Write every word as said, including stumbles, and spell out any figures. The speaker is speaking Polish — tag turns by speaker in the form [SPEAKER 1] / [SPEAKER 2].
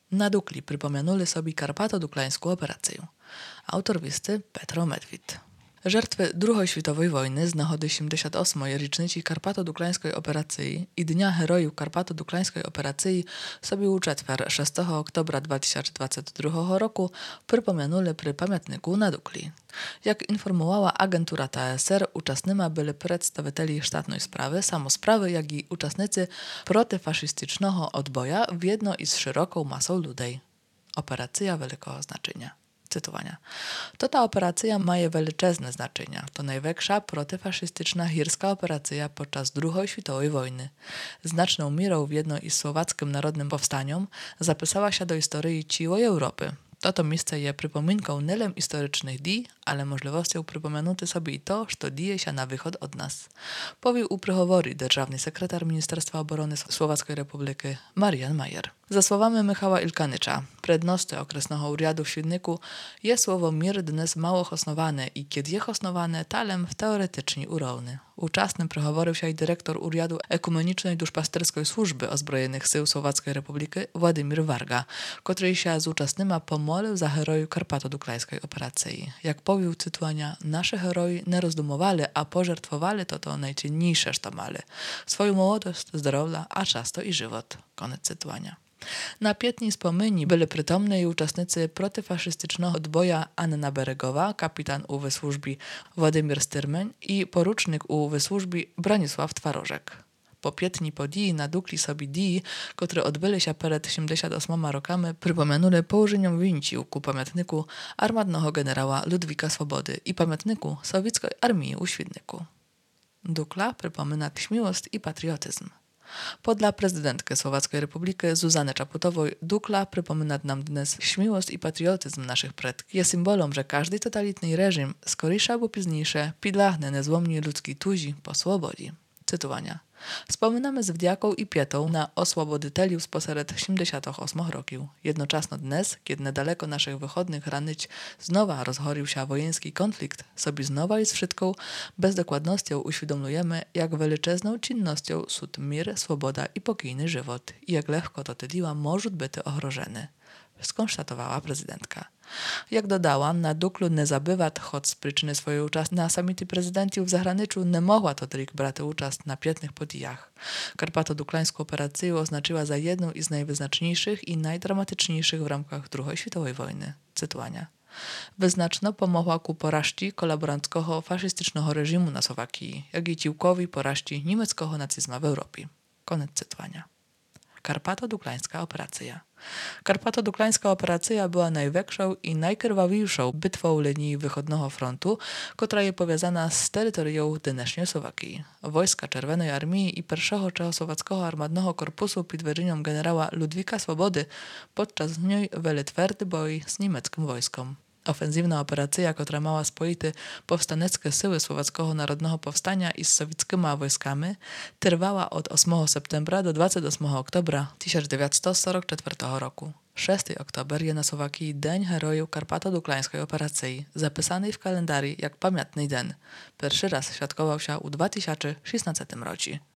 [SPEAKER 1] Na Dukli przypomenuli sobie Karpato-Duklańską operację. Autor listy Petro Medwid. Żertwy drugiej światowej wojny z nagody siedemdziesiąt ósmej rocznicy Karpato-Duklańskiej operacji i Dnia Herojów Karpato-Duklańskiej operacji sobie u czwartego szóstego oktobra dwa tysiące dwudziestego drugiego roku przypomenuli przy pamiętniku na Dukli. Jak informowała agentura T S R, uczestnymi byli przedstawiciele sztatnej sprawy, samosprawy, jak i uczestnicy protyfaszystycznego odboja w jedno i z szeroką masą ludzi. Operacja wielkiego znaczenia. Cytowania. To ta operacja ma wielczezne znaczenie. To największa protyfaszystyczna hirska operacja podczas drugiej światowej wojny. Znaczną mierą w jedno i z słowackim narodnym powstaniom zapisała się do historii całej Europy. To to miejsce je przypominką nie tylko historycznych dni, ale możliwością przypomenuty sobie i to, co dzieje się na wychod od nas. Powił u przychowory державny sekretarz Ministerstwa Obrony Słowackiej Republiki Marian Majer. Za słowami Michała Ilkanycza, prednosty okresnego uriadu w Świdniku, jest słowo mir dnes mało osnowane i kiedy jest osnowane, talem w teoretycznie urowny. Uczestnym przychoworzył się i dyrektor uriadu Ekumenicznej Duszpasterskiej Służby Ozbrojonych Sił Słowackiej Republiki Władimir Warga, który się z uczestnymi pomolił za herojów Karpato-Duklańskiej operacji. Jak powił cytowania, nasze heroji nie rozdumowali, a pożertwowali to to najcenniejsze, co mali. Swoją młodość, zdrowia, a często i żywot. Koniec cytowania. Na piętni wspomnieni byli przytomni i uczestnicy protyfaszystycznego odboja Anna Beregowa, kapitan u wysłużbi Władimir Styrmeń i porucznik u wysłużbi Bronisław Twarożek. Po piętni podii na Dukli sobie dii, które odbyły się przed siedemdziesięcioma ósmoma rokami, przypomenuli położeniom wincił ku pamiętniku armatnego generała Ludwika Swobody i pamiętniku sowieckiej armii u Świdniku. Dukla przypomina śmiłość i patriotyzm. Podla prezydentkę Słowackiej Republiki Zuzany Czaputowej Dukla przypomina nam dnes śmiłość i patriotyzm naszych predków. Jest symbolem, że każdy totalitny reżim, skorisza albo późniejsze, pidlachne niezłomnie ludzkiej tuzi po swobodzi. Cytowania. Wspominamy z wdziaką i pietą na oswobodyteliów spośród siedemdziesiątych ósmych roków. Jednoczasno dnes, kiedy niedaleko naszych wychodnych ranyć znowa rozchorił się wojenski konflikt, sobie znowa i z wszystką bez dokładnością uświadomujemy, jak wielczezną czynnością sud mir, swoboda i pokojny żywot i jak lekko to tydiła może być ogrożony, skonstatowała prezydentka. Jak dodałam, na Duklu nie zabywa, choć z przyczyny swojej uczast na samity prezydentów w zagraniczu nie mogła to trik brać uczast na piętnych podijach. Karpato-Duklańską operację oznaczyła za jedną z najwyznaczniejszych i najdramatyczniejszych w ramach drugiej światowej wojny. Cytowania. Wyznaczno pomogła ku porażci kolaboranckiego faszystycznego reżimu na Słowakii, jak i ciłkowi porażci niemieckiego nazizmu w Europie. Koniec cytowania. Karpato-Duklańska operacja. Karpato-Duklańska operacja była największą i najkrwawiejszą bitwą linii wychodnego frontu, która jest powiązana z terytorią dynesznej Słowakii. Wojska Czerwonej Armii i pierwszego czechosłowackiego armatnego korpusu pod wyrzynią generała Ludwika Swobody podczas niej weli twardy boj z niemieckim wojskom. Ofensywna operacja, która miała spoity powstaneckie siły Słowackiego Narodnego Powstania i z sowieckimi wojskami, trwała od ósmego septembra do dwudziestego ósmego oktobra tysiąc dziewięćset czterdziestego czwartego roku. szósty oktober jest na Słowakii Dzień Herojów Karpato-Duklańskiej operacji, zapisany w kalendarii jak pamiętny dzień. Pierwszy raz świadkował się u dwa tysiące szesnastym roku.